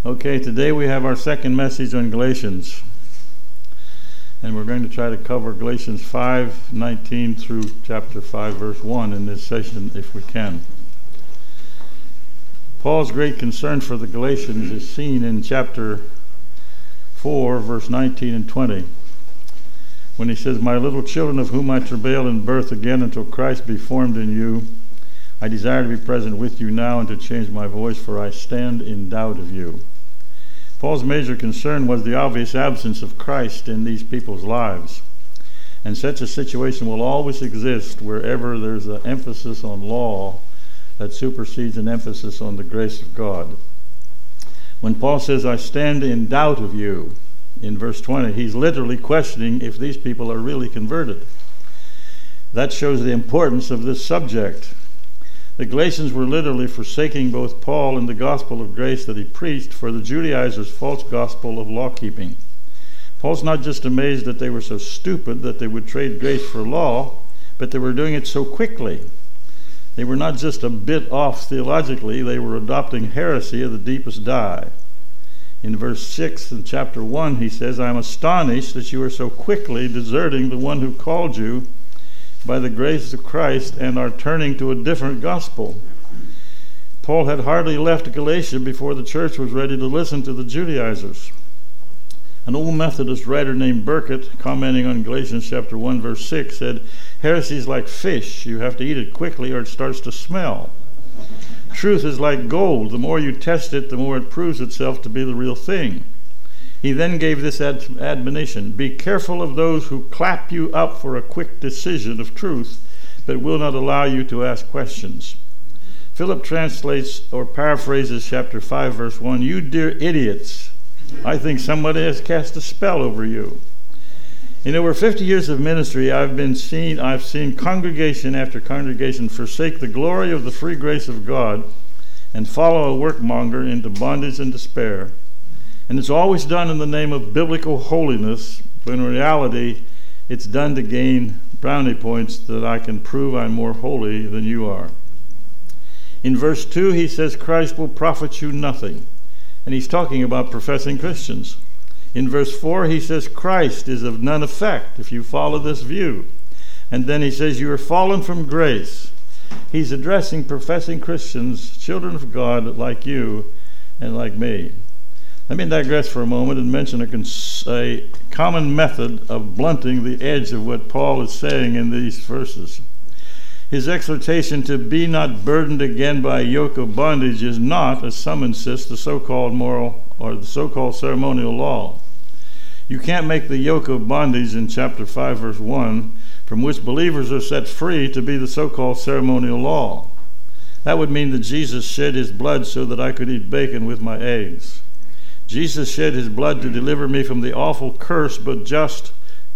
Okay, today we have our second message on Galatians. And we're going to try to cover Galatians 5:19 through chapter 5, verse 1 in this session if we can. Paul's great concern for the Galatians is seen in chapter 4, verse 19 and 20. When he says, "My little children, of whom I travail in birth again until Christ be formed in you, I desire to be present with you now and to change my voice, for I stand in doubt of you." Paul's major concern was the obvious absence of Christ in these people's lives. And such a situation will always exist wherever there's an emphasis on law that supersedes an emphasis on the grace of God. When Paul says, "I stand in doubt of you," in verse 20, he's literally questioning if these people are really converted. That shows the importance of this subject. The Galatians were literally forsaking both Paul and the gospel of grace that he preached for the Judaizers' false gospel of law-keeping. Paul's not just amazed that they were so stupid that they would trade grace for law, but they were doing it so quickly. They were not just a bit off theologically, they were adopting heresy of the deepest dye. In verse 6 in chapter 1, he says, "I am astonished that you are so quickly deserting the one who called you by the grace of Christ and are turning to a different gospel." Paul had hardly left Galatia before the church was ready to listen to the Judaizers. An old Methodist writer named Burkett, commenting on Galatians chapter 1, verse 6, said, "Heresy is like fish. You have to eat it quickly or it starts to smell. Truth is like gold. The more you test it, the more it proves itself to be the real thing." He then gave this admonition: "Be careful of those who clap you up for a quick decision of truth, but will not allow you to ask questions." Philip translates or paraphrases chapter 5, verse 1, "You dear idiots, I think somebody has cast a spell over you." In over 50 years of ministry, I've seen congregation after congregation forsake the glory of the free grace of God and follow a workmonger into bondage and despair. And it's always done in the name of biblical holiness, but in reality, it's done to gain brownie points that I can prove I'm more holy than you are. In verse 2, he says, "Christ will profit you nothing." And he's talking about professing Christians. In verse 4, he says, "Christ is of none effect if you follow this view." And then he says, "You are fallen from grace." He's addressing professing Christians, children of God like you and like me. Let me digress for a moment and mention a common method of blunting the edge of what Paul is saying in these verses. His exhortation to be not burdened again by a yoke of bondage is not, as some insist, the so-called moral or the so-called ceremonial law. You can't make the yoke of bondage in chapter 5, verse 1, from which believers are set free, to be the so-called ceremonial law. That would mean that Jesus shed his blood so that I could eat bacon with my eggs. Jesus shed his blood to deliver me from the awful but just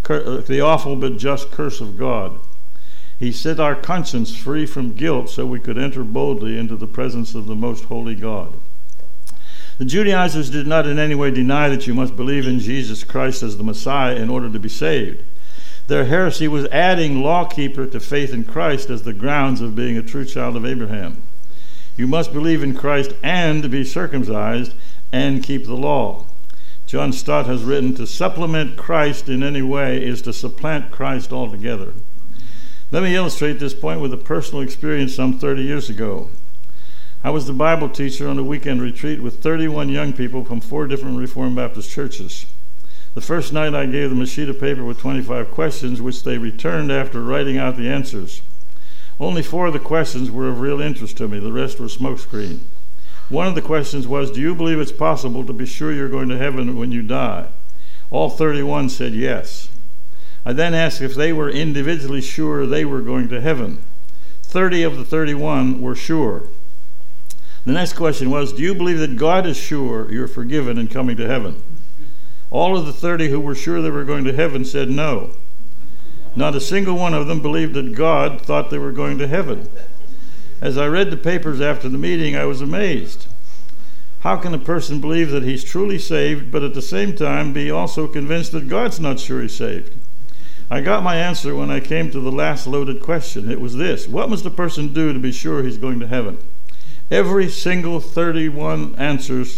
curse of God. He set our conscience free from guilt so we could enter boldly into the presence of the most holy God. The Judaizers did not in any way deny that you must believe in Jesus Christ as the Messiah in order to be saved. Their heresy was adding lawkeeper to faith in Christ as the grounds of being a true child of Abraham. You must believe in Christ and be circumcised and keep the law. John Stott has written, "To supplement Christ in any way is to supplant Christ altogether." Let me illustrate this point with a personal experience some 30 years ago. I was the Bible teacher on a weekend retreat with 31 young people from 4 different Reformed Baptist churches. The first night I gave them a sheet of paper with 25 questions, which they returned after writing out the answers. Only 4 of the questions were of real interest to me. The rest were smokescreen. One of the questions was, "Do you believe it's possible to be sure you're going to heaven when you die?" All 31 said yes. I then asked if they were individually sure they were going to heaven. 30 of the 31 were sure. The next question was, "Do you believe that God is sure you're forgiven and coming to heaven?" All of the 30 who were sure they were going to heaven said no. Not a single one of them believed that God thought they were going to heaven. As I read the papers after the meeting, I was amazed. How can a person believe that he's truly saved, but at the same time be also convinced that God's not sure he's saved? I got my answer when I came to the last loaded question. It was this: what must a person do to be sure he's going to heaven? Every single 31 answers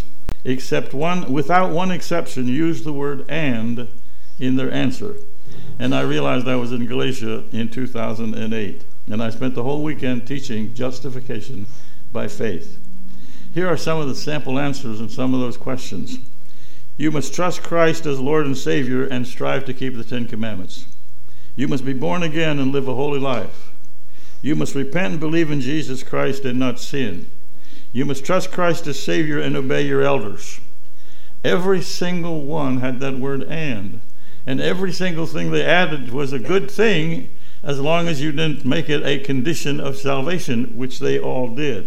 without one exception, used the word "and" in their answer. And I realized I was in Galatia in 2008. And I spent the whole weekend teaching justification by faith. Here are some of the sample answers in some of those questions. You must trust Christ as Lord and Savior and strive to keep the Ten Commandments. You must be born again and live a holy life. You must repent and believe in Jesus Christ and not sin. You must trust Christ as Savior and obey your elders. Every single one had that word "and." And every single thing they added was a good thing as long as you didn't make it a condition of salvation, which they all did.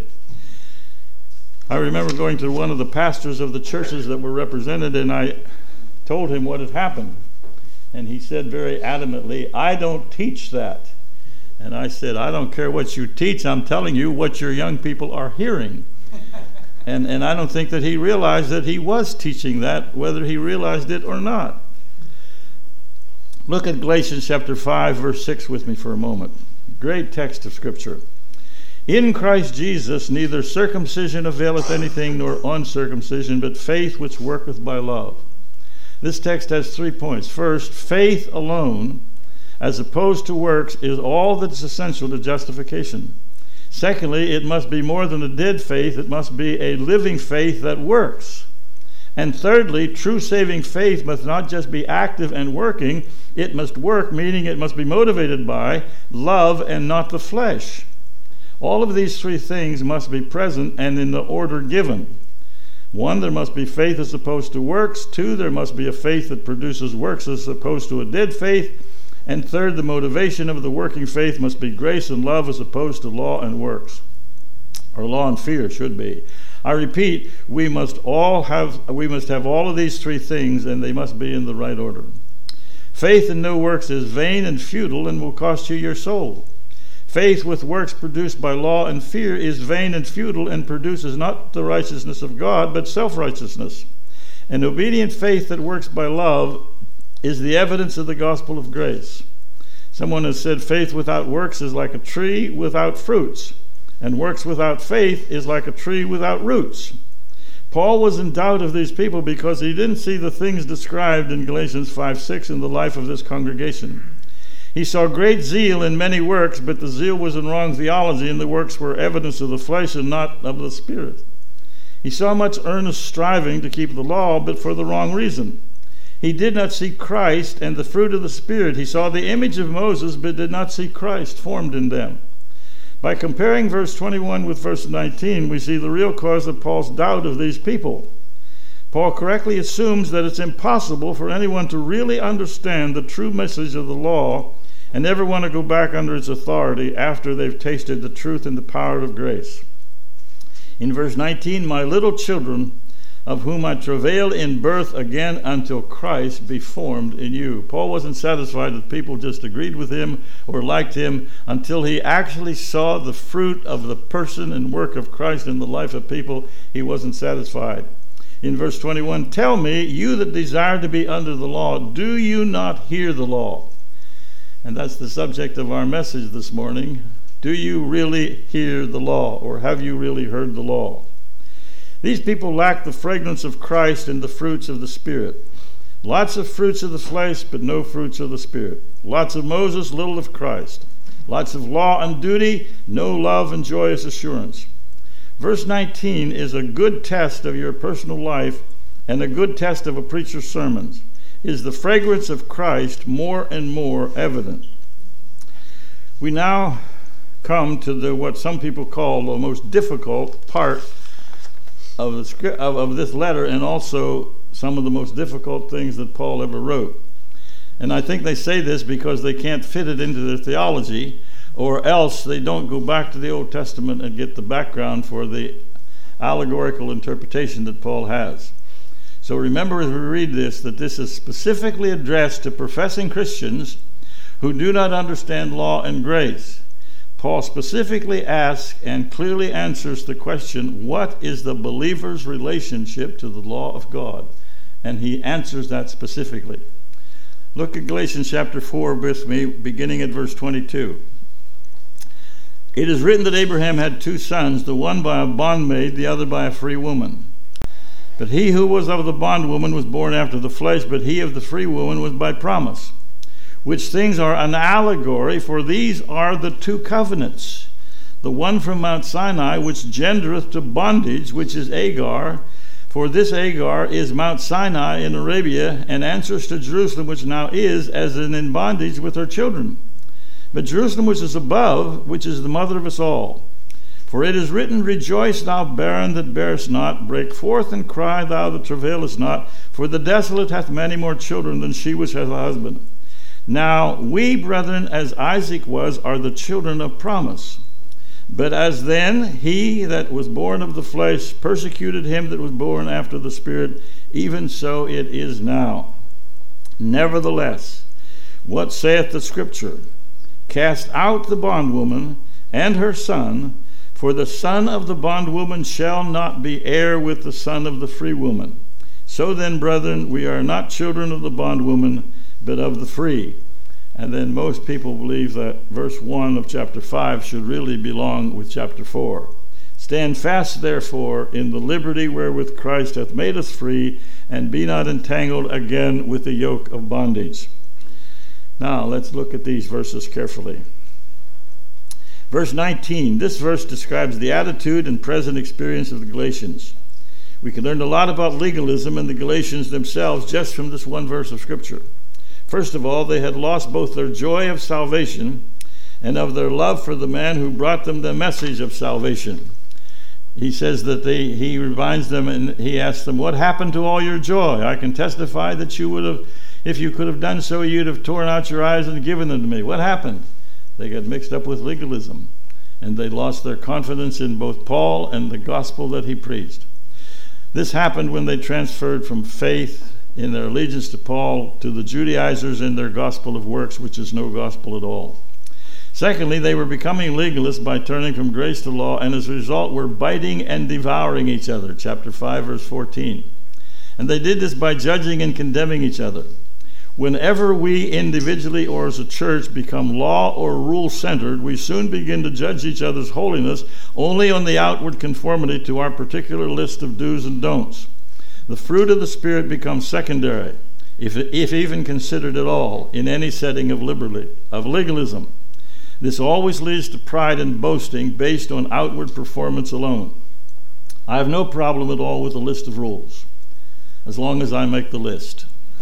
I remember going to one of the pastors of the churches that were represented, and I told him what had happened. And he said very adamantly, "I don't teach that." And I said, "I don't care what you teach. I'm telling you what your young people are hearing." And I don't think that he realized that he was teaching that, whether he realized it or not. Look at Galatians chapter 5, verse 6 with me for a moment. Great text of Scripture. In Christ Jesus neither circumcision availeth anything nor uncircumcision, but faith which worketh by love. This text has 3 points. First, faith alone, as opposed to works, is all that is essential to justification. Secondly, it must be more than a dead faith. It must be a living faith that works. And thirdly, true saving faith must not just be active and working. It must work, meaning it must be motivated by love and not the flesh. All of these 3 things must be present and in the order given. 1, there must be faith as opposed to works. 2, there must be a faith that produces works as opposed to a dead faith. And third, the motivation of the working faith must be grace and love as opposed to law and works. Or law and fear should be. I repeat, we must have all of these 3 things, and they must be in the right order. Faith in no works is vain and futile and will cost you your soul. Faith with works produced by law and fear is vain and futile and produces not the righteousness of God, but self-righteousness. An obedient faith that works by love is the evidence of the gospel of grace. Someone has said faith without works is like a tree without fruits, and works without faith is like a tree without roots. Paul was in doubt of these people because he didn't see the things described in Galatians 5:6 in the life of this congregation. He saw great zeal in many works, but the zeal was in wrong theology, and the works were evidence of the flesh and not of the Spirit. He saw much earnest striving to keep the law, but for the wrong reason. He did not see Christ and the fruit of the Spirit. He saw the image of Moses, but did not see Christ formed in them. By comparing verse 21 with verse 19, we see the real cause of Paul's doubt of these people. Paul correctly assumes that it's impossible for anyone to really understand the true message of the law and never want to go back under its authority after they've tasted the truth and the power of grace. In verse 19, "My little children, of whom I travail in birth again until Christ be formed in you." Paul wasn't satisfied that people just agreed with him or liked him until he actually saw the fruit of the person and work of Christ in the life of people. He wasn't satisfied. In verse 21, "Tell me, you that desire to be under the law, do you not hear the law?" And that's the subject of our message this morning. Do you really hear the law, or have you really heard the law? These people lack the fragrance of Christ and the fruits of the Spirit. Lots of fruits of the flesh, but no fruits of the Spirit. Lots of Moses, little of Christ. Lots of law and duty, no love and joyous assurance. Verse 19 is a good test of your personal life and a good test of a preacher's sermons. Is the fragrance of Christ more and more evident? We now come to what some people call the most difficult part of this letter, and also some of the most difficult things that Paul ever wrote. And I think they say this because they can't fit it into their theology, or else they don't go back to the Old Testament and get the background for the allegorical interpretation that Paul has. So remember as we read this that this is specifically addressed to professing Christians who do not understand law and grace. Paul specifically asks and clearly answers the question, what is the believer's relationship to the law of God? And he answers that specifically. Look at Galatians chapter 4 with me, beginning at verse 22. "It is written that Abraham had 2 sons, the one by a bondmaid, the other by a free woman. But he who was of the bondwoman was born after the flesh, but he of the free woman was by promise. Which things are an allegory, for these are the two covenants. The one from Mount Sinai, which gendereth to bondage, which is Agar. For this Agar is Mount Sinai in Arabia, and answers to Jerusalem, which now is, as in bondage with her children. But Jerusalem which is above, which is the mother of us all. For it is written, Rejoice, thou barren that bearest not, break forth and cry, thou that travailest not, for the desolate hath many more children than she which hath a husband. Now we, brethren, as Isaac was, are the children of promise. But as then he that was born of the flesh persecuted him that was born after the Spirit, even so it is now. Nevertheless, what saith the Scripture? Cast out the bondwoman and her son, for the son of the bondwoman shall not be heir with the son of the free woman. So then, brethren, we are not children of the bondwoman, but of the free. And then most people believe that verse 1 of chapter 5 should really belong with chapter 4. Stand fast, therefore, in the liberty wherewith Christ hath made us free, and be not entangled again with the yoke of bondage. Now, let's look at these verses carefully. Verse 19, this verse describes the attitude and present experience of the Galatians. We can learn a lot about legalism and the Galatians themselves just from this one verse of Scripture. First of all, they had lost both their joy of salvation and of their love for the man who brought them the message of salvation. He says that he reminds them and he asks them, what happened to all your joy? I can testify that you would have, if you could have done so, you'd have torn out your eyes and given them to me. What happened? They got mixed up with legalism, and they lost their confidence in both Paul and the gospel that he preached. This happened when they transferred from faith in their allegiance to Paul to the Judaizers in their gospel of works, which is no gospel at all. Secondly, they were becoming legalists by turning from grace to law, and as a result were biting and devouring each other, chapter 5, verse 14. And they did this by judging and condemning each other. Whenever we individually or as a church become law or rule centered, we soon begin to judge each other's holiness only on the outward conformity to our particular list of do's and don'ts. The fruit of the Spirit becomes secondary, if even considered at all, in any setting of legalism. This always leads to pride and boasting based on outward performance alone. I have no problem at all with a list of rules, as long as I make the list.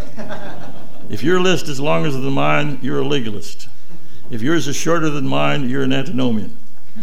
If your list is longer than mine, you're a legalist. If yours is shorter than mine, you're an antinomian.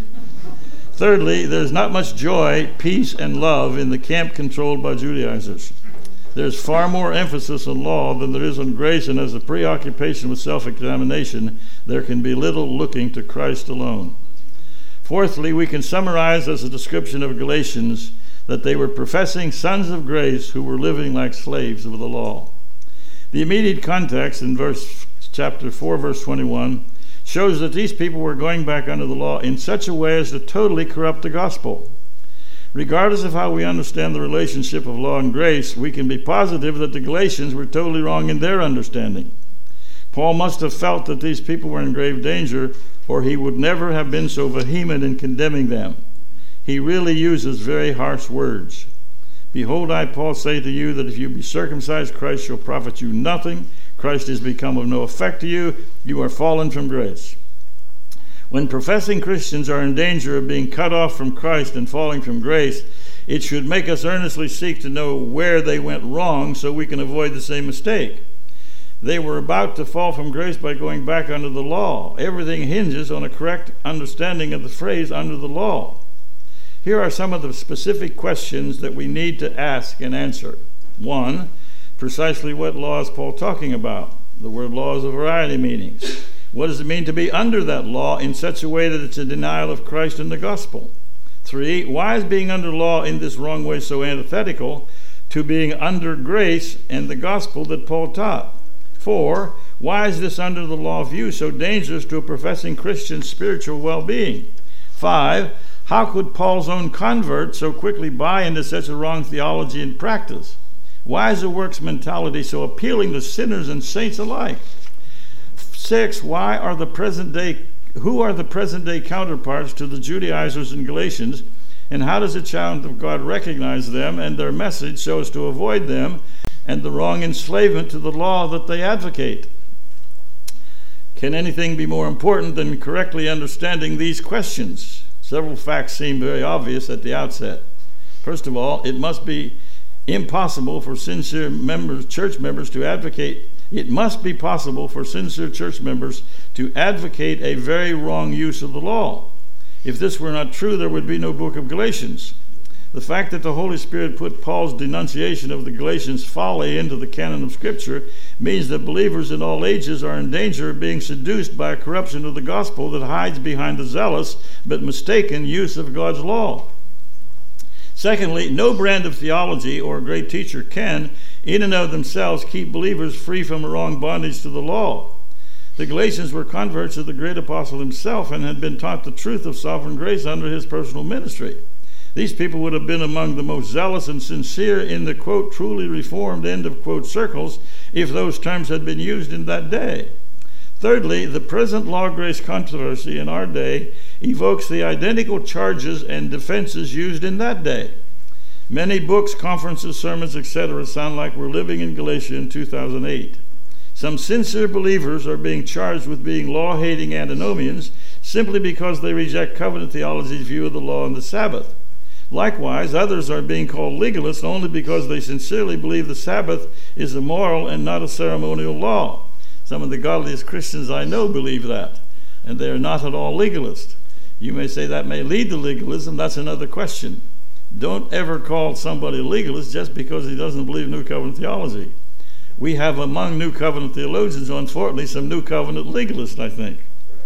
Thirdly, there's not much joy, peace, and love in the camp controlled by Judaizers. There's far more emphasis on law than there is on grace, and as a preoccupation with self-examination, there can be little looking to Christ alone. Fourthly, we can summarize as a description of Galatians that they were professing sons of grace who were living like slaves of the law. The immediate context in chapter 4, verse 21, shows that these people were going back under the law in such a way as to totally corrupt the gospel. Regardless of how we understand the relationship of law and grace, we can be positive that the Galatians were totally wrong in their understanding. Paul must have felt that these people were in grave danger, or he would never have been so vehement in condemning them. He really uses very harsh words. Behold, I, Paul, say to you that if you be circumcised, Christ shall profit you nothing. Christ is become of no effect to you. You are fallen from grace. When professing Christians are in danger of being cut off from Christ and falling from grace, it should make us earnestly seek to know where they went wrong so we can avoid the same mistake. They were about to fall from grace by going back under the law. Everything hinges on a correct understanding of the phrase under the law. Here are some of the specific questions that we need to ask and answer. 1, precisely what law is Paul talking about? The word law has a variety of meanings. What does it mean to be under that law in such a way that it's a denial of Christ and the gospel? 3, why is being under law in this wrong way so antithetical to being under grace and the gospel that Paul taught? 4, why is this under the law view so dangerous to a professing Christian's spiritual well-being? 5, how could Paul's own convert so quickly buy into such a wrong theology and practice? Why is the works mentality so appealing to sinners and saints alike? 6, who are the present day counterparts to the Judaizers and Galatians, And how does a child of God recognize them and their message so as to avoid them and the wrong enslavement to the law that they advocate? Can anything be more important than correctly understanding these questions? Several facts seem very obvious at the outset. First of all, it must be impossible for sincere church members to advocate. It must be possible for sincere church members to advocate a very wrong use of the law. If this were not true, there would be no book of Galatians. The fact that the Holy Spirit put Paul's denunciation of the Galatians' folly into the canon of Scripture means that believers in all ages are in danger of being seduced by a corruption of the gospel that hides behind the zealous but mistaken use of God's law. Secondly, no brand of theology or great teacher can, in and of themselves, keep believers free from a wrong bondage to the law. The Galatians were converts of the great apostle himself and had been taught the truth of sovereign grace under his personal ministry. These people would have been among the most zealous and sincere in the, quote, truly reformed, end of quote, circles if those terms had been used in that day. Thirdly, the present law-grace controversy in our day evokes the identical charges and defenses used in that day. Many books, conferences, sermons, etc. sound like we're living in Galatia in 2008. Some sincere believers are being charged with being law-hating antinomians simply because they reject covenant theology's view of the law and the Sabbath. Likewise, others are being called legalists only because they sincerely believe the Sabbath is a moral and not a ceremonial law. Some of the godliest Christians I know believe that, and they are not at all legalist. You may say that may lead to legalism. That's another question. Don't ever call somebody a legalist just because he doesn't believe New Covenant theology. We have among New Covenant theologians, unfortunately, some New Covenant legalists, I think.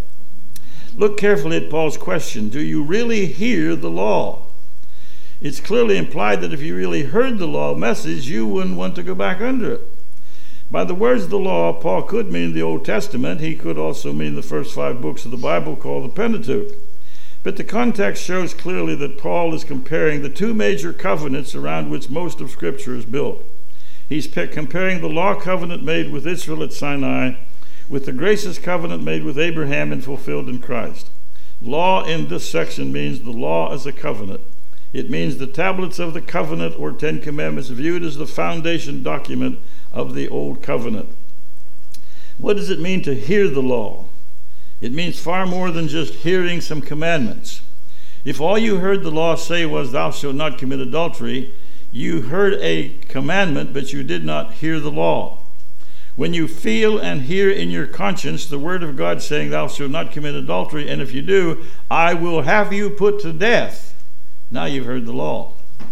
Look carefully at Paul's question. Do you really hear the law? It's clearly implied that if you really heard the law message, you wouldn't want to go back under it. By the words of the law, Paul could mean the Old Testament. He could also mean the first 5 books of the Bible called the Pentateuch. But the context shows clearly that Paul is comparing the 2 major covenants around which most of Scripture is built. He's comparing the law covenant made with Israel at Sinai with the gracious covenant made with Abraham and fulfilled in Christ. Law in this section means the law as a covenant. It means the tablets of the covenant or 10 commandments viewed as the foundation document of the old covenant. What does it mean to hear the law? It means far more than just hearing some commandments. If all you heard the law say was, thou shalt not commit adultery, you heard a commandment, but you did not hear the law. When you feel and hear in your conscience the word of God saying, thou shalt not commit adultery, and if you do, I will have you put to death, now you've heard the law.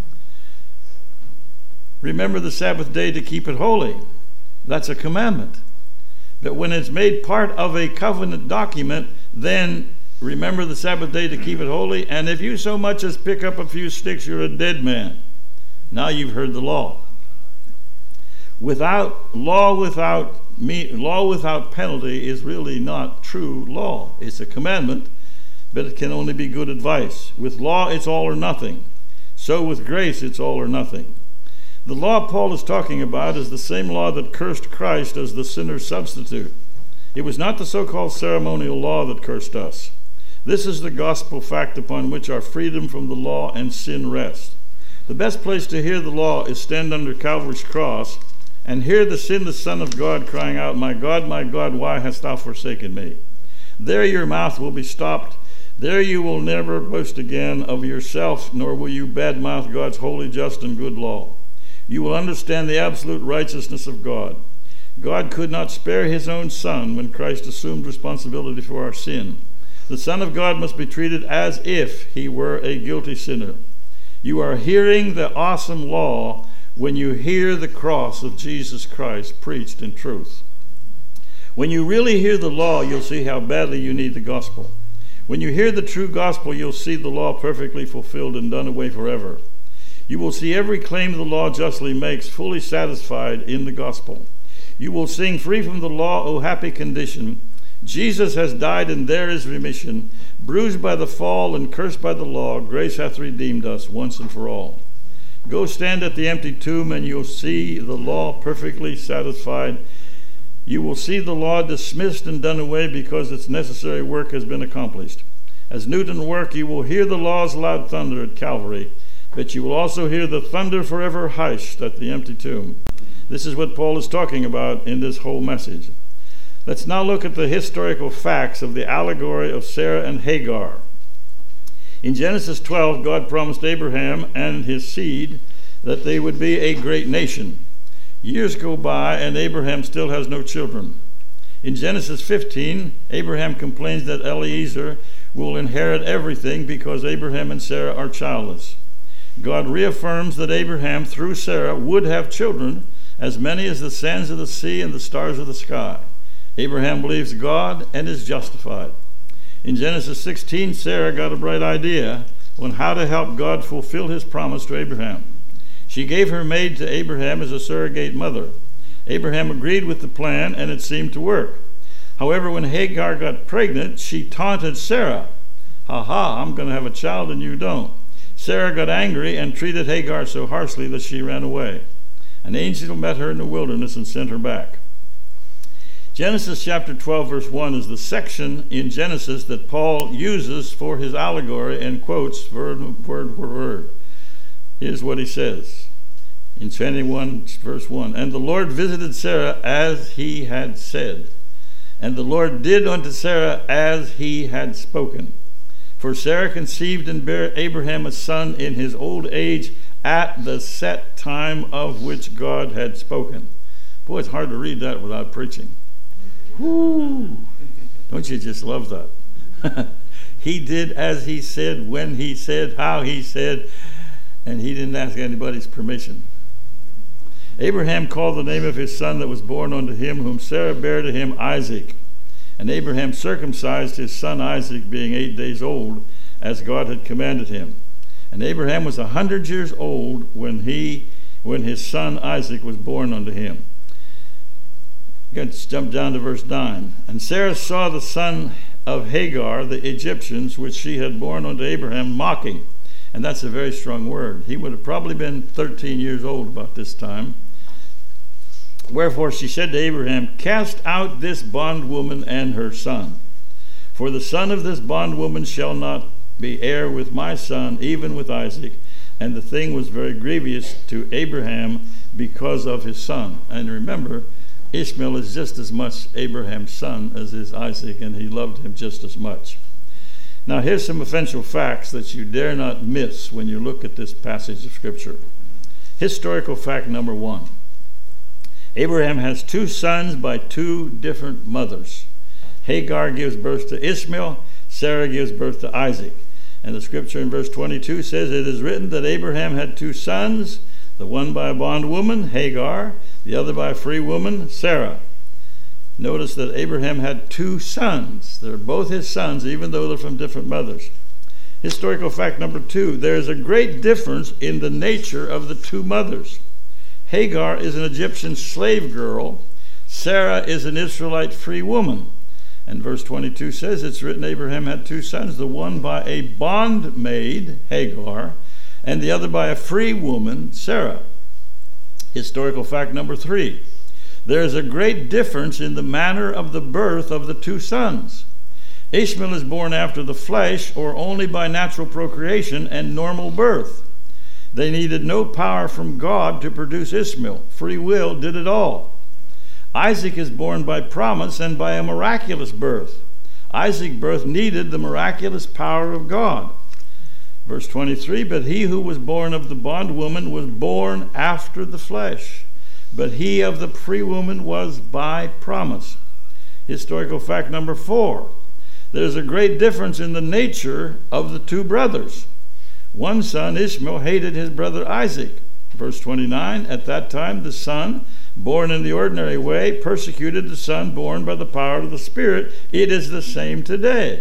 Remember the Sabbath day to keep it holy. That's a commandment. But when it's made part of a covenant document, then remember the Sabbath day to keep it holy, and if you so much as pick up a few sticks, you're a dead man. Now you've heard the law. Law without penalty is really not true law. It's a commandment, but it can only be good advice. With law, it's all or nothing. So with grace, it's all or nothing. The law Paul is talking about is the same law that cursed Christ as the sinner's substitute. It was not the so-called ceremonial law that cursed us. This is the gospel fact upon which our freedom from the law and sin rests. The best place to hear the law is stand under Calvary's cross and hear the sinless Son of God crying out, my God, why hast thou forsaken me? There your mouth will be stopped. There you will never boast again of yourself, nor will you badmouth God's holy, just, and good law. You will understand the absolute righteousness of God. God could not spare his own Son when Christ assumed responsibility for our sin. The Son of God must be treated as if he were a guilty sinner. You are hearing the awesome law when you hear the cross of Jesus Christ preached in truth. When you really hear the law, you'll see how badly you need the gospel. When you hear the true gospel, you'll see the law perfectly fulfilled and done away forever. You will see every claim the law justly makes fully satisfied in the gospel. You will sing, free from the law, O happy condition. Jesus has died and there is remission. Bruised by the fall and cursed by the law, grace hath redeemed us once and for all. Go stand at the empty tomb and you'll see the law perfectly satisfied. You will see the law dismissed and done away because its necessary work has been accomplished. As Newton worked, you will hear the law's loud thunder at Calvary, but you will also hear the thunder forever hushed at the empty tomb. This is what Paul is talking about in this whole message. Let's now look at the historical facts of the allegory of Sarah and Hagar. In Genesis 12, God promised Abraham and his seed that they would be a great nation. Years go by and Abraham still has no children. In Genesis 15, Abraham complains that Eliezer will inherit everything because Abraham and Sarah are childless. God reaffirms that Abraham, through Sarah, would have children, as many as the sands of the sea and the stars of the sky. Abraham believes God and is justified. In Genesis 16, Sarah got a bright idea on how to help God fulfill his promise to Abraham. She gave her maid to Abraham as a surrogate mother. Abraham agreed with the plan, and it seemed to work. However, when Hagar got pregnant, she taunted Sarah. "Ha ha, I'm going to have a child and you don't." Sarah got angry and treated Hagar so harshly that she ran away. An angel met her in the wilderness and sent her back. Genesis chapter 12, verse 1 is the section in Genesis that Paul uses for his allegory and quotes word for word. Here's what he says in 21, verse 1. "And the Lord visited Sarah as he had said. And the Lord did unto Sarah as he had spoken. For Sarah conceived and bare Abraham a son in his old age at the set time of which God had spoken." Boy, it's hard to read that without preaching. Whoo! Don't you just love that? He did as he said, when he said, how he said, and he didn't ask anybody's permission. Abraham called the name of his son that was born unto him, whom Sarah bare to him, Isaac. And Abraham circumcised his son Isaac, being 8 days old, as God had commanded him. And Abraham was 100 years old when his son Isaac was born unto him. Let's jump down to verse 9. "And Sarah saw the son of Hagar, the Egyptians, which she had born unto Abraham, mocking." And that's a very strong word. He would have probably been 13 years old about this time. "Wherefore she said to Abraham, Cast out this bondwoman and her son. For the son of this bondwoman shall not be heir with my son, even with Isaac. And the thing was very grievous to Abraham because of his son." And remember, Ishmael is just as much Abraham's son as is Isaac, and he loved him just as much. Now here's some essential facts that you dare not miss when you look at this passage of Scripture. Historical fact number 1. Abraham has 2 sons by 2 different mothers. Hagar gives birth to Ishmael, Sarah gives birth to Isaac. And the Scripture in verse 22 says, "It is written that Abraham had 2 sons, the one by a bondwoman, Hagar, the other by a free woman, Sarah." Notice that Abraham had 2 sons. They're both his sons, even though they're from different mothers. Historical fact number 2, there is a great difference in the nature of the 2 mothers. Hagar is an Egyptian slave girl. Sarah is an Israelite free woman. And verse 22 says, it's written Abraham had 2 sons, the one by a bondmaid, Hagar, and the other by a free woman, Sarah. Historical fact number 3, there is a great difference in the manner of the birth of the 2 sons. Ishmael is born after the flesh, or only by natural procreation and normal birth. They needed no power from God to produce Ishmael. Free will did it all. Isaac is born by promise and by a miraculous birth. Isaac's birth needed the miraculous power of God. Verse 23, "But he who was born of the bondwoman was born after the flesh, but he of the free woman was by promise." Historical fact number 4, there's a great difference in the nature of the 2 brothers. One son, Ishmael, hated his brother Isaac. Verse 29, "At that time the son, born in the ordinary way, persecuted the son born by the power of the Spirit. It is the same today."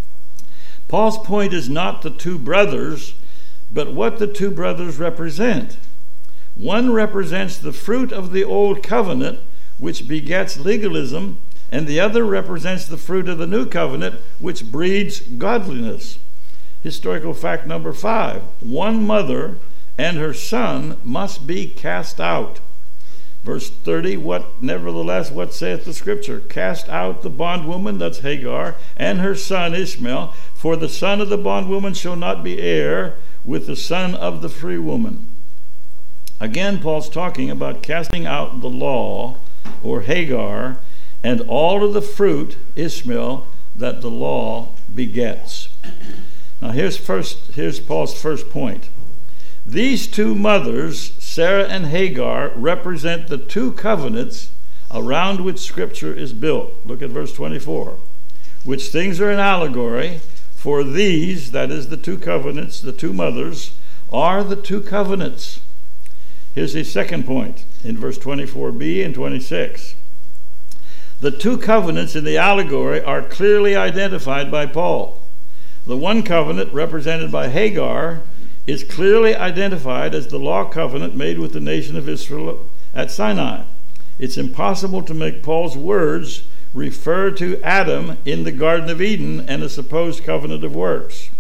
Paul's point is not the 2 brothers, but what the 2 brothers represent. One represents the fruit of the old covenant, which begets legalism, and the other represents the fruit of the new covenant, which breeds godliness. Historical fact number 5, one mother and her son must be cast out. Verse 30, nevertheless, what saith the scripture? Cast out the bondwoman, that's Hagar, and her son Ishmael, for the son of the bondwoman shall not be heir with the son of the free woman. Again, Paul's talking about casting out the law, or Hagar, and all of the fruit, Ishmael, that the law begets. Now here's Paul's first point. These two mothers, Sarah and Hagar, represent the two covenants around which Scripture is built. Look at verse 24. Which things are an allegory, for these, that is the two covenants, the two mothers, are the two covenants. Here's his second point in verse 24b and 26. The two covenants in the allegory are clearly identified by Paul. The one covenant, represented by Hagar, is clearly identified as the law covenant made with the nation of Israel at Sinai. It's impossible to make Paul's words refer to Adam in the Garden of Eden and a supposed covenant of works.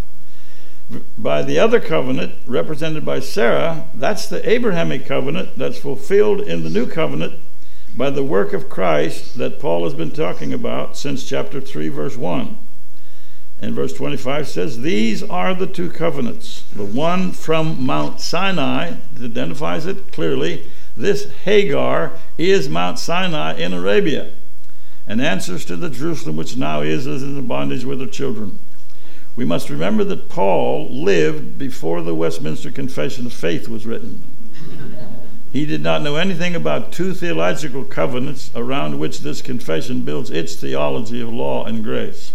By the other covenant, represented by Sarah, that's the Abrahamic covenant that's fulfilled in the new covenant by the work of Christ that Paul has been talking about since chapter 3, verse 1. And verse 25 says, these are the two covenants. The one from Mount Sinai identifies it clearly. This Hagar is Mount Sinai in Arabia, and answers to the Jerusalem which now is in the bondage with her children. We must remember that Paul lived before the Westminster Confession of Faith was written. He did not know anything about two theological covenants around which this confession builds its theology of law and grace.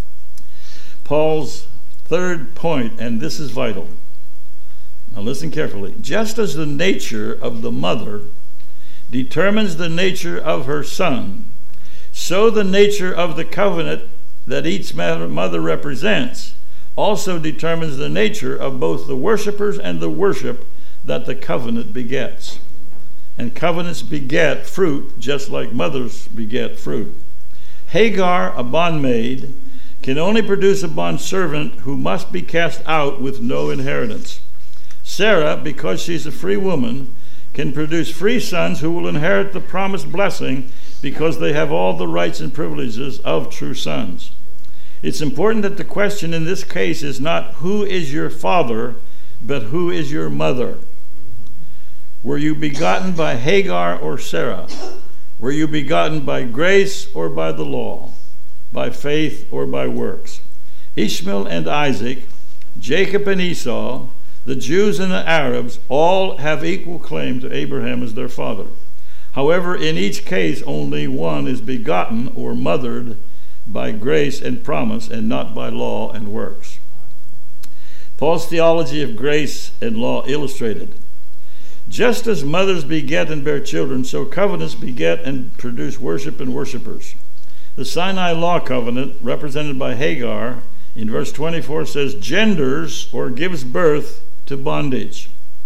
Paul's third point, and this is vital. Now listen carefully. Just as the nature of the mother determines the nature of her son, so the nature of the covenant that each mother represents also determines the nature of both the worshipers and the worship that the covenant begets. And covenants beget fruit just like mothers beget fruit. Hagar, a bondmaid, can only produce a bondservant who must be cast out with no inheritance. Sarah, because she's a free woman, can produce free sons who will inherit the promised blessing because they have all the rights and privileges of true sons. It's important that the question in this case is not who is your father, but who is your mother. Were you begotten by Hagar or Sarah? Were you begotten by grace or by the law? By faith or by works? Ishmael and Isaac, Jacob and Esau, the Jews and the Arabs, all have equal claim to Abraham as their father. However, in each case, only one is begotten or mothered by grace and promise, and not by law and works. Paul's theology of grace and law illustrated. Just as mothers beget and bear children, so covenants beget and produce worship and worshipers. The Sinai law covenant, represented by Hagar, in verse 24 says, genders or gives birth to bondage.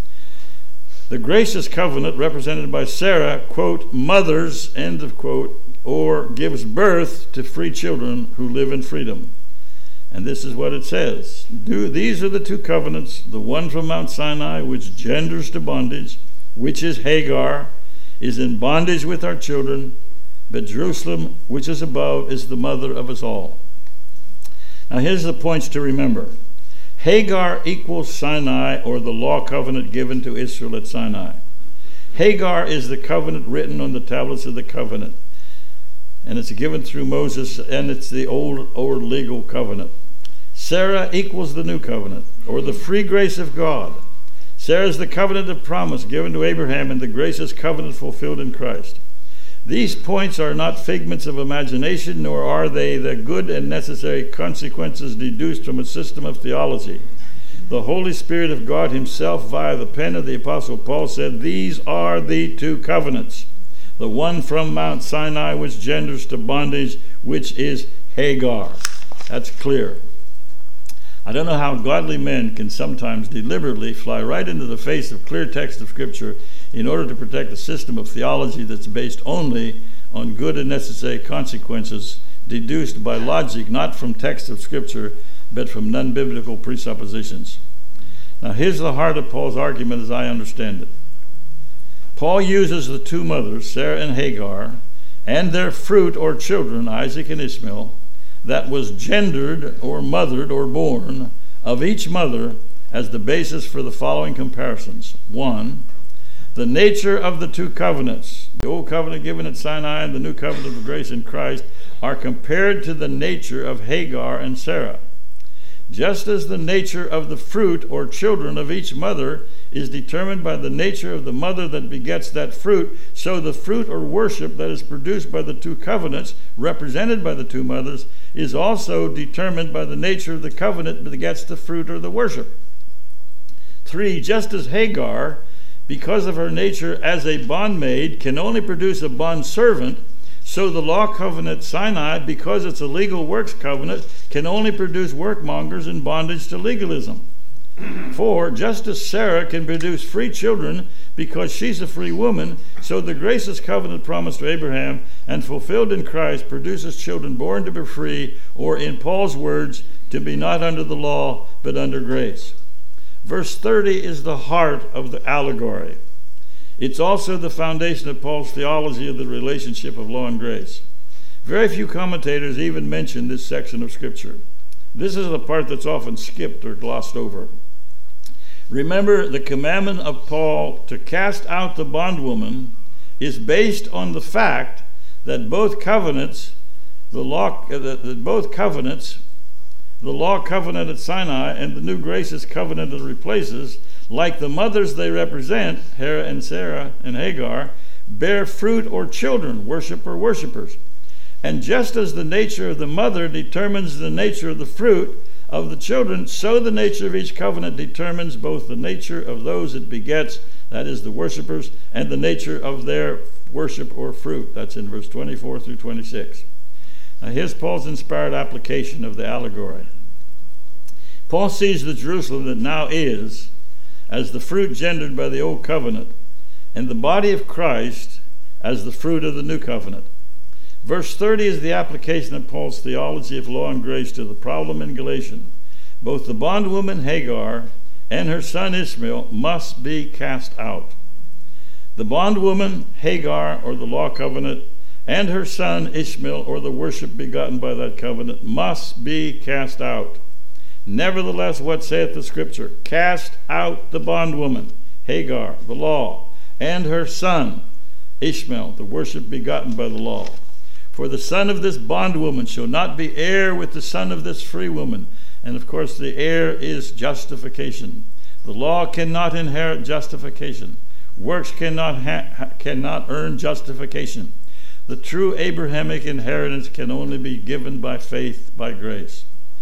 The gracious covenant, represented by Sarah, quote, mothers, end of quote, or gives birth to free children who live in freedom. And this is what it says. These are the two covenants, the one from Mount Sinai, which genders to bondage, which is Hagar, is in bondage with our children, but Jerusalem, which is above, is the mother of us all. Now here's the points to remember. Hagar equals Sinai, or the law covenant given to Israel at Sinai. Hagar is the covenant written on the tablets of the covenant, and it's given through Moses, and it's the old legal covenant. Sarah equals the new covenant, or the free grace of God. Sarah is the covenant of promise given to Abraham, and the gracious covenant fulfilled in Christ. These points are not figments of imagination, nor are they the good and necessary consequences deduced from a system of theology. The Holy Spirit of God himself, via the pen of the Apostle Paul, said, these are the two covenants. The one from Mount Sinai, which genders to bondage, which is Hagar. That's clear. I don't know how godly men can sometimes deliberately fly right into the face of clear text of Scripture in order to protect a system of theology that's based only on good and necessary consequences deduced by logic, not from text of Scripture, but from non-biblical presuppositions. Now here's the heart of Paul's argument as I understand it. Paul uses the two mothers, Sarah and Hagar, and their fruit or children, Isaac and Ishmael, that was gendered or mothered or born of each mother as the basis for the following comparisons. 1, the nature of the two covenants, the old covenant given at Sinai and the new covenant of grace in Christ, are compared to the nature of Hagar and Sarah. Just as the nature of the fruit or children of each mother is determined by the nature of the mother that begets that fruit, so the fruit or worship that is produced by the two covenants, represented by the two mothers, is also determined by the nature of the covenant that begets the fruit or the worship. 3, just as Hagar, because of her nature as a bondmaid, can only produce a bondservant, so the law covenant Sinai, because it's a legal works covenant, can only produce workmongers in bondage to legalism. 4, just as Sarah can produce free children because she's a free woman, so the gracious covenant promised to Abraham and fulfilled in Christ produces children born to be free, or in Paul's words, to be not under the law but under grace. Verse 30 is the heart of the allegory. It's also the foundation of Paul's theology of the relationship of law and grace. Very few commentators even mention this section of Scripture. This is the part that's often skipped or glossed over. Remember, the commandment of Paul to cast out the bondwoman is based on the fact that both covenants, the law covenant at Sinai and the new graces covenant it replaces, like the mothers they represent, Hera and Sarah and Hagar, bear fruit or children, worship or worshipers. And just as the nature of the mother determines the nature of the fruit of the children, so the nature of each covenant determines both the nature of those it begets, that is the worshipers, and the nature of their worship or fruit. That's in verse 24 through 26. Now here's Paul's inspired application of the allegory. Paul sees the Jerusalem that now is as the fruit gendered by the old covenant, and the body of Christ as the fruit of the new covenant. Verse 30 is the application of Paul's theology of law and grace to the problem in Galatians. Both the bondwoman Hagar and her son Ishmael must be cast out. The bondwoman Hagar, or the law covenant, and her son Ishmael, or the worship begotten by that covenant, must be cast out. Nevertheless, what saith the Scripture? Cast out the bondwoman, Hagar, the law, and her son, Ishmael, the worship begotten by the law. For the son of this bondwoman shall not be heir with the son of this free woman. And of course, the heir is justification. The law cannot inherit justification. Works cannot earn justification. The true Abrahamic inheritance can only be given by faith, by grace.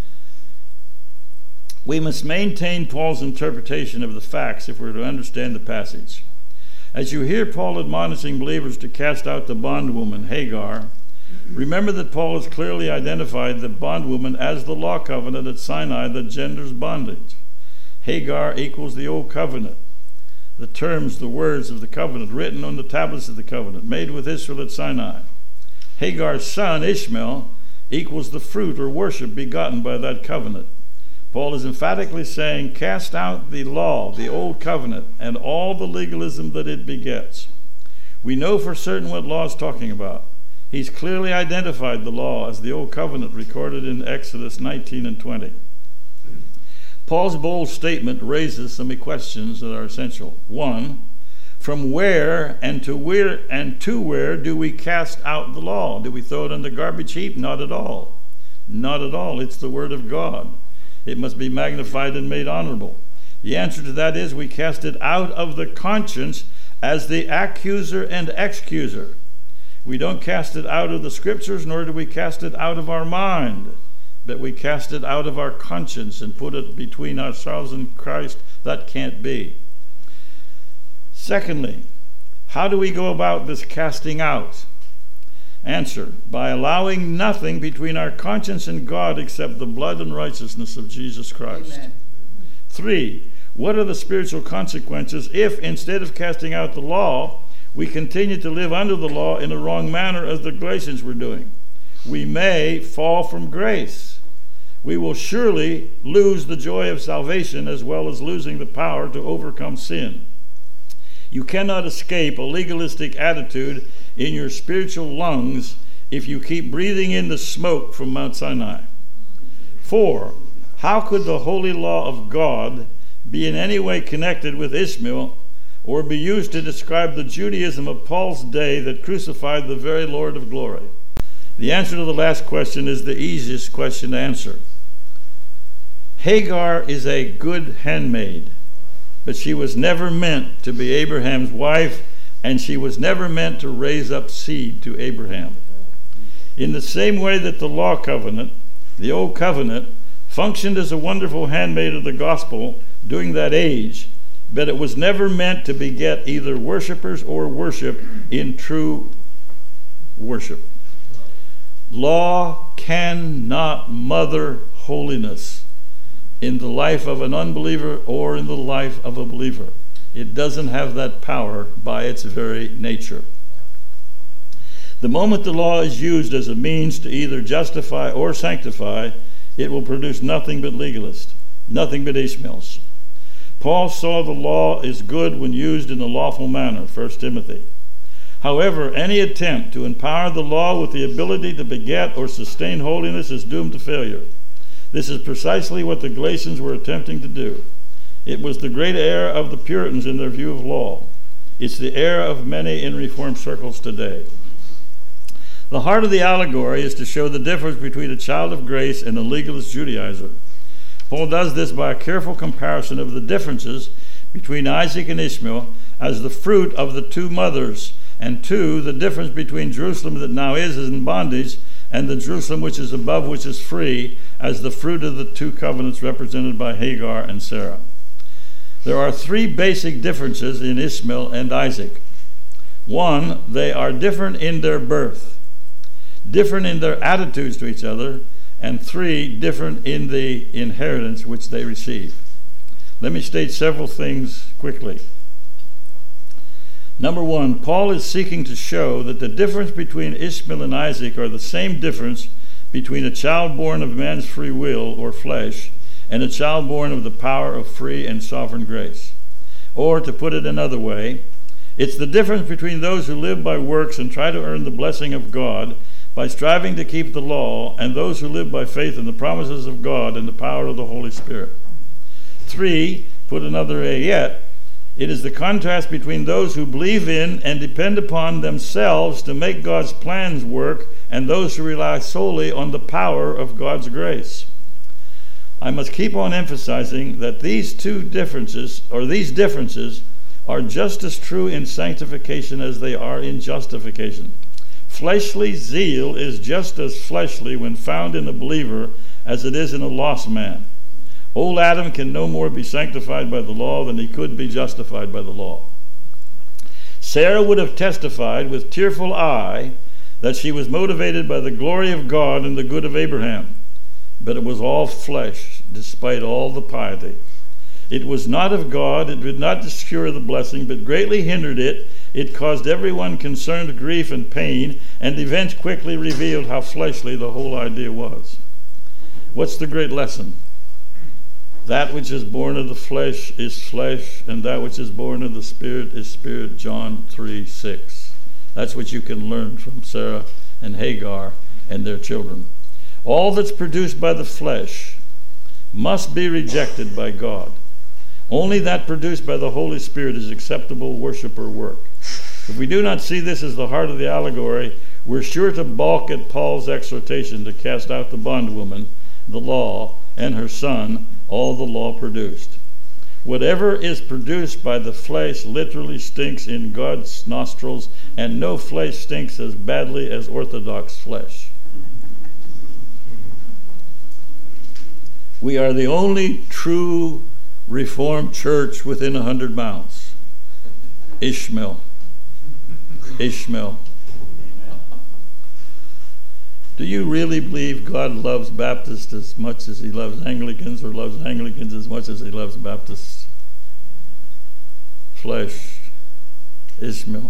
We must maintain Paul's interpretation of the facts if we're to understand the passage. As you hear Paul admonishing believers to cast out the bondwoman, Hagar, remember that Paul has clearly identified the bondwoman as the law covenant at Sinai that genders bondage. Hagar equals the old covenant. The terms, the words of the covenant written on the tablets of the covenant made with Israel at Sinai. Hagar's son, Ishmael, equals the fruit or worship begotten by that covenant. Paul is emphatically saying, cast out the law, the old covenant, and all the legalism that it begets. We know for certain what law is talking about. He's clearly identified the law as the old covenant recorded in Exodus 19 and 20. Paul's bold statement raises some questions that are essential. 1, from where and to where do we cast out the law? Do we throw it in the garbage heap? Not at all. Not at all. It's the word of God. It must be magnified and made honorable. The answer to that is we cast it out of the conscience as the accuser and excuser. We don't cast it out of the Scriptures, nor do we cast it out of our mind, but we cast it out of our conscience and put it between ourselves and Christ. That can't be. Secondly, how do we go about this casting out? Answer, by allowing nothing between our conscience and God except the blood and righteousness of Jesus Christ. Amen. 3, what are the spiritual consequences if, instead of casting out the law, we continue to live under the law in a wrong manner as the Galatians were doing? We may fall from grace. We will surely lose the joy of salvation as well as losing the power to overcome sin. You cannot escape a legalistic attitude in your spiritual lungs if you keep breathing in the smoke from Mount Sinai. 4. How could the holy law of God be in any way connected with Ishmael or be used to describe the Judaism of Paul's day that crucified the very Lord of glory? The answer to the last question is the easiest question to answer. Hagar is a good handmaid, but she was never meant to be Abraham's wife, and she was never meant to raise up seed to Abraham. In the same way that the law covenant, the old covenant, functioned as a wonderful handmaid of the gospel during that age, but it was never meant to beget either worshipers or worship in true worship. Law cannot mother holiness in the life of an unbeliever or in the life of a believer. It doesn't have that power by its very nature. The moment the law is used as a means to either justify or sanctify, it will produce nothing but legalists, nothing but Ishmaels. Paul saw the law is good when used in a lawful manner, 1 Timothy. However, any attempt to empower the law with the ability to beget or sustain holiness is doomed to failure. This is precisely what the Galatians were attempting to do. It was the great error of the Puritans in their view of law. It's the error of many in Reformed circles today. The heart of the allegory is to show the difference between a child of grace and a legalist Judaizer. Paul does this by a careful comparison of the differences between Isaac and Ishmael as the fruit of the two mothers, and 2, the difference between Jerusalem that now is in bondage and the Jerusalem which is above, which is free, as the fruit of the two covenants represented by Hagar and Sarah. There are 3 basic differences in Ishmael and Isaac. 1, they are different in their birth, different in their attitudes to each other, and 3, different in the inheritance which they receive. Let me state several things quickly. Number 1, Paul is seeking to show that the difference between Ishmael and Isaac are the same difference between a child born of man's free will or flesh and a child born of the power of free and sovereign grace. Or, to put it another way, it's the difference between those who live by works and try to earn the blessing of God by striving to keep the law and those who live by faith in the promises of God and the power of the Holy Spirit. 3, put another way yet, it is the contrast between those who believe in and depend upon themselves to make God's plans work and those who rely solely on the power of God's grace. I must keep on emphasizing that these differences are just as true in sanctification as they are in justification. Fleshly zeal is just as fleshly when found in a believer as it is in a lost man. Old Adam can no more be sanctified by the law than he could be justified by the law. Sarah would have testified with tearful eye that she was motivated by the glory of God and the good of Abraham, but it was all flesh, despite all the piety. It was not of God, it did not secure the blessing, but greatly hindered it. It caused everyone concerned grief and pain, and events quickly revealed how fleshly the whole idea was. What's the great lesson? That which is born of the flesh is flesh, and that which is born of the Spirit is spirit, John 3:6. That's what you can learn from Sarah and Hagar and their children. All that's produced by the flesh must be rejected by God. Only that produced by the Holy Spirit is acceptable worship or work. If we do not see this as the heart of the allegory, we're sure to balk at Paul's exhortation to cast out the bondwoman, the law, and her son, all the law produced. Whatever is produced by the flesh literally stinks in God's nostrils, and no flesh stinks as badly as orthodox flesh. We are the only true Reformed church within 100 miles. Ishmael. Do you really believe God loves Baptists as much as he loves Anglicans, or loves Anglicans as much as he loves Baptists? Flesh. Ishmael.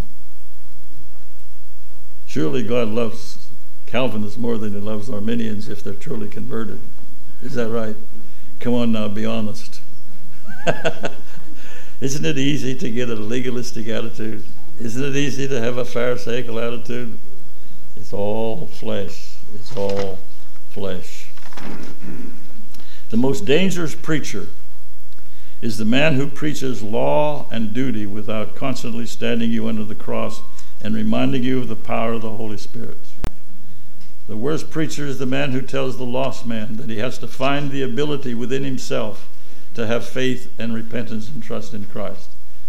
Surely God loves Calvinists more than he loves Arminians if they're truly converted. Is that right? Come on now, be honest. Isn't it easy to get a legalistic attitude? Isn't it easy to have a pharisaical attitude? It's all flesh. It's all flesh. The most dangerous preacher is the man who preaches law and duty without constantly standing you under the cross and reminding you of the power of the Holy Spirit. The worst preacher is the man who tells the lost man that he has to find the ability within himself to have faith and repentance and trust in Christ.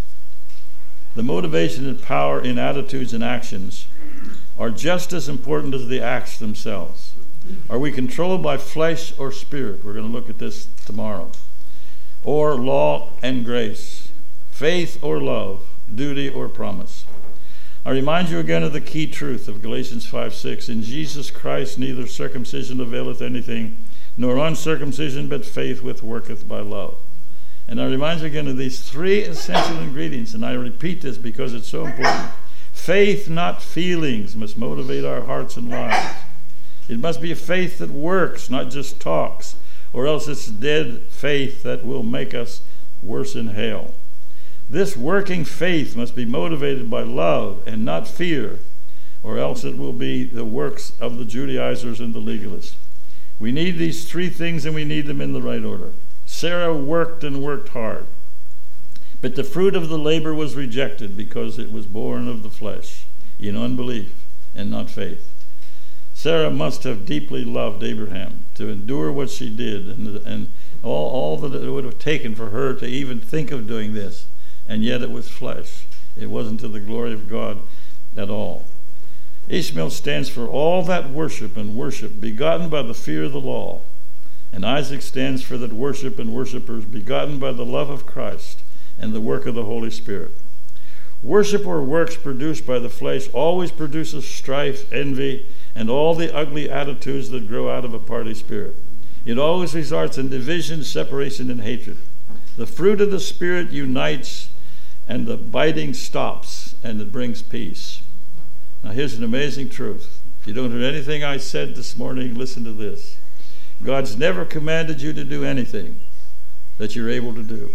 The motivation and power in attitudes and actions are just as important as the acts themselves. Are we controlled by flesh or spirit? We're going to look at this tomorrow. Or law and grace, faith or love, duty or promise. I remind you again of the key truth of Galatians 5:6. In Jesus Christ neither circumcision availeth anything, nor uncircumcision, but faith which worketh by love. And I remind you again of these three essential ingredients, and I repeat this because it's so important. Faith, not feelings, must motivate our hearts and lives. It must be a faith that works, not just talks, or else it's dead faith that will make us worse in hell. This working faith must be motivated by love and not fear, or else it will be the works of the Judaizers and the legalists. We need these three things, and we need them in the right order. Sarah worked and worked hard, but the fruit of the labor was rejected because it was born of the flesh, in unbelief and not faith. Sarah must have deeply loved Abraham to endure what she did, and all that it would have taken for her to even think of doing this, and yet it was flesh. It wasn't to the glory of God at all. Ishmael stands for all that worship and worship begotten by the fear of the law, and Isaac stands for that worship and worshipers begotten by the love of Christ and the work of the Holy Spirit. Worship or works produced by the flesh always produces strife, envy, and all the ugly attitudes that grow out of a party spirit. It always results in division, separation, and hatred. The fruit of the Spirit unites, and the biting stops, and it brings peace. Now here's an amazing truth. If you don't hear anything I said this morning, listen to this. God's never commanded you to do anything that you're able to do.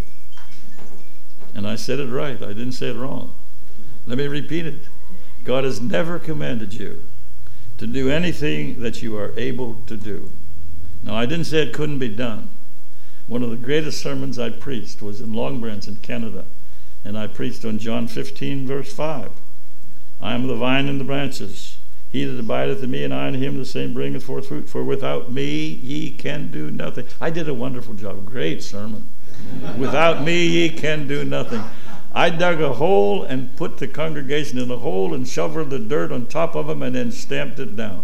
And I said it right. I didn't say it wrong. Let me repeat it. God has never commanded you to do anything that you are able to do. Now, I didn't say it couldn't be done. One of the greatest sermons I preached was in Long Branch in Canada, and I preached on John 15, verse 5. I am the vine and the branches. He that abideth in me and I in him, the same bringeth forth fruit. For without me ye can do nothing. I did a wonderful job. Great sermon. Without me ye can do nothing. I dug a hole and put the congregation in a hole and shoveled the dirt on top of them and then stamped it down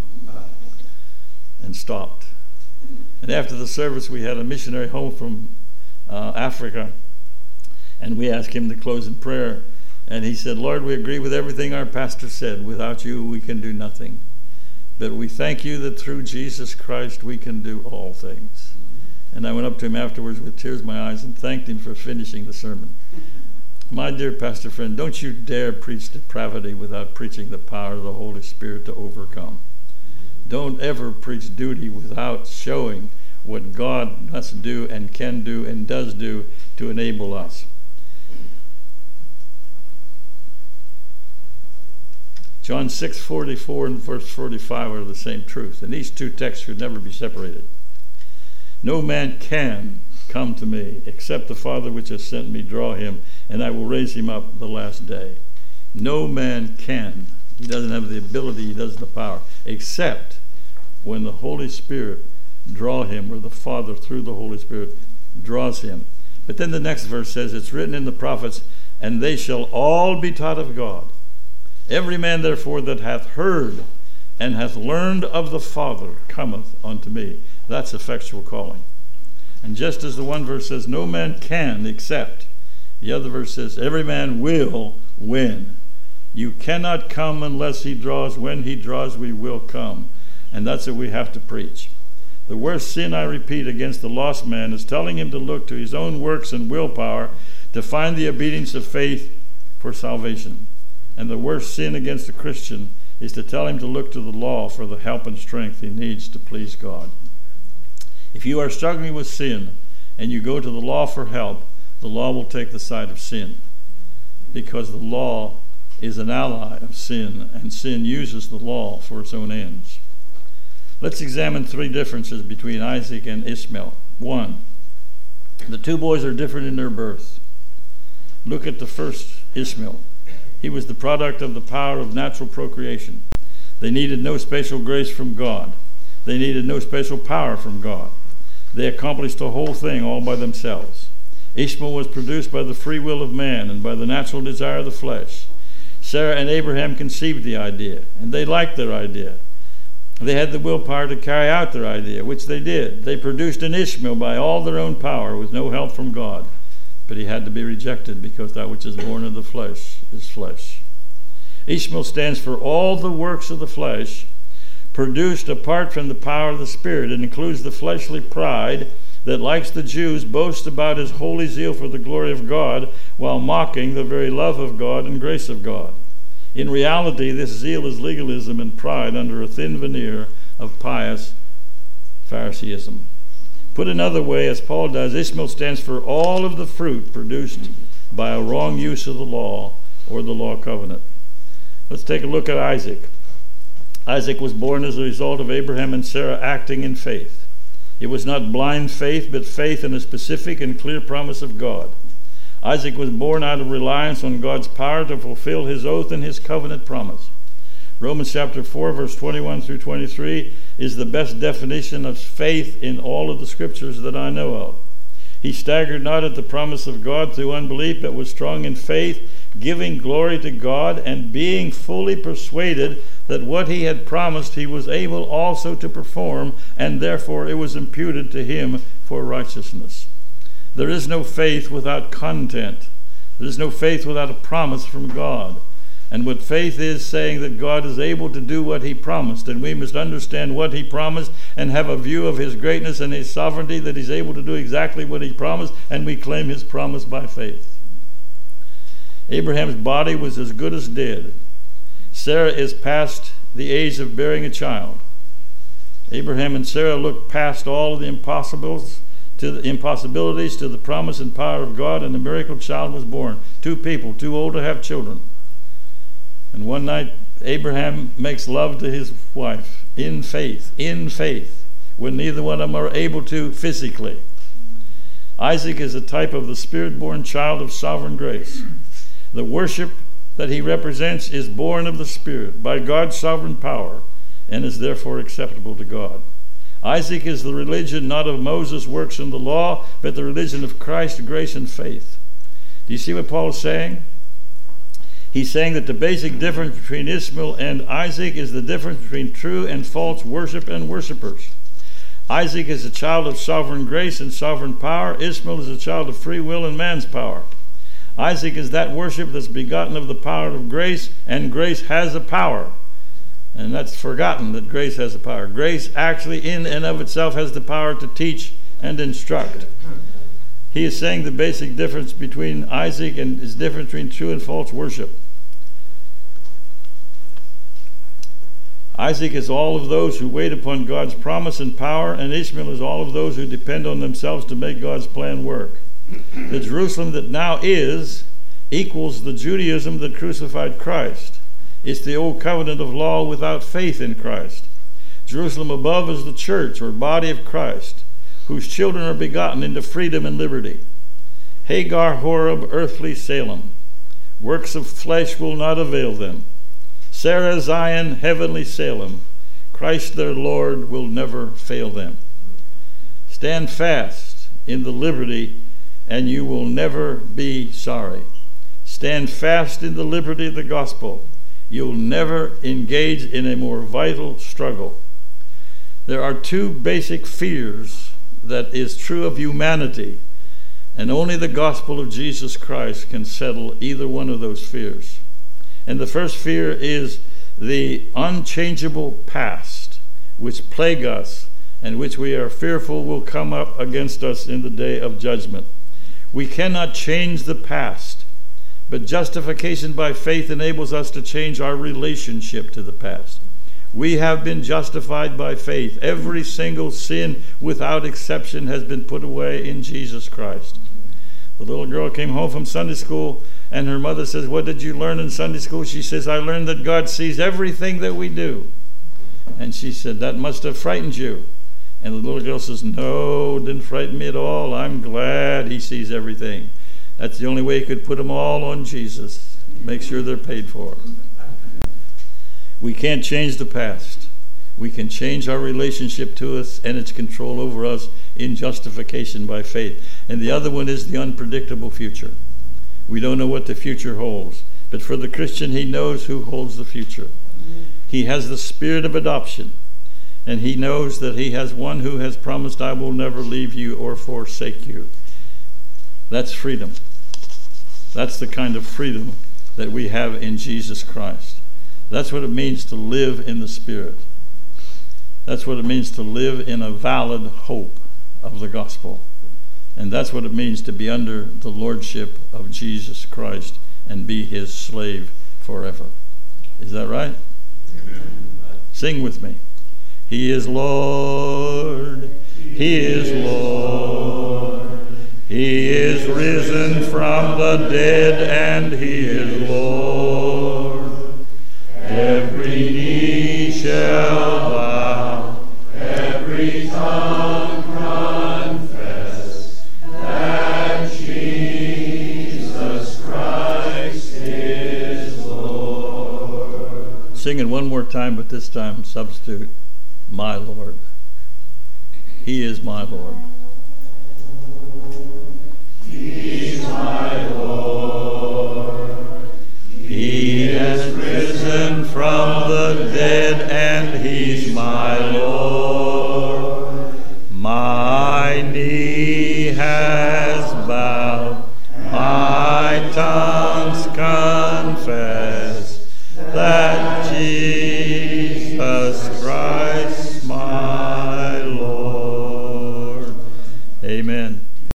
and stopped. And after the service, we had a missionary home from Africa, and we asked him to close in prayer. And he said, Lord, we agree with everything our pastor said. Without you, we can do nothing. But we thank you that through Jesus Christ, we can do all things. And I went up to him afterwards with tears in my eyes and thanked him for finishing the sermon. My dear pastor friend, don't you dare preach depravity without preaching the power of the Holy Spirit to overcome. Don't ever preach duty without showing what God must do and can do and does do to enable us. John 6:44 and verse 45 are the same truth, and these two texts should never be separated. No man can come to me except the Father which has sent me draw him, and I will raise him up the last day. No man can. He doesn't have the ability, he doesn't have the power, except when the Holy Spirit draw him, or the Father through the Holy Spirit draws him. But then the next verse says, it's written in the prophets, and they shall all be taught of God. Every man therefore that hath heard and hath learned of the Father cometh unto me. That's effectual calling. And just as the one verse says, no man can except, the other verse says, every man will when. You cannot come unless he draws. When he draws, we will come. And that's what we have to preach. The worst sin, I repeat, against the lost man is telling him to look to his own works and willpower to find the obedience of faith for salvation. And the worst sin against a Christian is to tell him to look to the law for the help and strength he needs to please God. If you are struggling with sin and you go to the law for help, the law will take the side of sin, because the law is an ally of sin, and sin uses the law for its own ends. Let's examine three differences between Isaac and Ishmael. One, the two boys are different in their birth. Look at the first, Ishmael. He was the product of the power of natural procreation. They needed no special grace from God. They needed no special power from God. They accomplished the whole thing all by themselves. Ishmael was produced by the free will of man and by the natural desire of the flesh. Sarah and Abraham conceived the idea, and they liked their idea. They had the willpower to carry out their idea, which they did. They produced an Ishmael by all their own power with no help from God. But he had to be rejected, because that which is born of the flesh is flesh. Ishmael stands for all the works of the flesh produced apart from the power of the Spirit. It includes the fleshly pride that, like the Jews, boasts about his holy zeal for the glory of God while mocking the very love of God and grace of God. In reality, this zeal is legalism and pride under a thin veneer of pious Phariseeism. Put another way, as Paul does, Ishmael stands for all of the fruit produced by a wrong use of the law or the law covenant. Let's take a look at Isaac. Isaac was born as a result of Abraham and Sarah acting in faith. It was not blind faith, but faith in a specific and clear promise of God. Isaac was born out of reliance on God's power to fulfill his oath and his covenant promise. Romans chapter 4, verse 21 through 23 is the best definition of faith in all of the scriptures that I know of. He staggered not at the promise of God through unbelief, but was strong in faith, giving glory to God, and being fully persuaded that what he had promised he was able also to perform, and therefore it was imputed to him for righteousness. There is no faith without content. There is no faith without a promise from God. And what faith is, saying that God is able to do what he promised, and we must understand what he promised and have a view of his greatness and his sovereignty, that he's able to do exactly what he promised, and we claim his promise by faith. Abraham's body was as good as dead. Sarah is past the age of bearing a child. Abraham and Sarah looked past all of the impossibilities to the promise and power of God, and the miracle child was born. Two people, too old to have children. And one night, Abraham makes love to his wife in faith, when neither one of them are able to physically. Isaac is a type of the Spirit-born child of sovereign grace. The worship that he represents is born of the Spirit by God's sovereign power, and is therefore acceptable to God. Isaac is the religion not of Moses' works in the law, but the religion of Christ, grace, and faith. Do you see what Paul is saying? He's saying that the basic difference between Ishmael and Isaac is the difference between true and false worship and worshipers. Isaac is a child of sovereign grace and sovereign power. Ishmael is a child of free will and man's power. Isaac is that worship that's begotten of the power of grace, and grace has a power. And that's forgotten, that grace has a power. Grace actually in and of itself has the power to teach and instruct. He is saying the basic difference between Isaac and is difference between true and false worship. Isaac is all of those who wait upon God's promise and power, and Ishmael is all of those who depend on themselves to make God's plan work. The Jerusalem that now is equals the Judaism that crucified Christ. It's the old covenant of law without faith in Christ. Jerusalem above is the church, or body of Christ, whose children are begotten into freedom and liberty. Hagar, Horeb, earthly Salem. Works of flesh will not avail them. Sarah, Zion, heavenly Salem. Christ their Lord will never fail them. Stand fast in the liberty, and you will never be sorry. Stand fast in the liberty of the gospel. You'll never engage in a more vital struggle. There are two basic fears that is true of humanity, and only the gospel of Jesus Christ can settle either one of those fears. And the first fear is the unchangeable past, which plague us and which we are fearful will come up against us in the day of judgment. We cannot change the past, but justification by faith enables us to change our relationship to the past. We have been justified by faith. Every single sin, without exception, has been put away in Jesus Christ. The little girl came home from Sunday school, and her mother says, "What did you learn in Sunday school?" She says, "I learned that God sees everything that we do." And she said, "That must have frightened you." And the little girl says, "No, it didn't frighten me at all. I'm glad he sees everything." That's the only way you could put them all on Jesus. Make sure they're paid for. We can't change the past. We can change our relationship to us and its control over us in justification by faith. And the other one is the unpredictable future. We don't know what the future holds. But for the Christian, he knows who holds the future. He has the spirit of adoption. And he knows that he has one who has promised, "I will never leave you or forsake you." That's freedom. That's the kind of freedom that we have in Jesus Christ. That's what it means to live in the Spirit. That's what it means to live in a valid hope of the gospel. And that's what it means to be under the lordship of Jesus Christ and be his slave forever. Is that right? Amen. Sing with me. He is Lord. He is Lord. He is risen from the dead, and he is Lord. Every knee shall bow, every tongue confess that Jesus Christ is Lord. Sing it one more time, but this time substitute, "My Lord." He is my Lord. He's my Lord.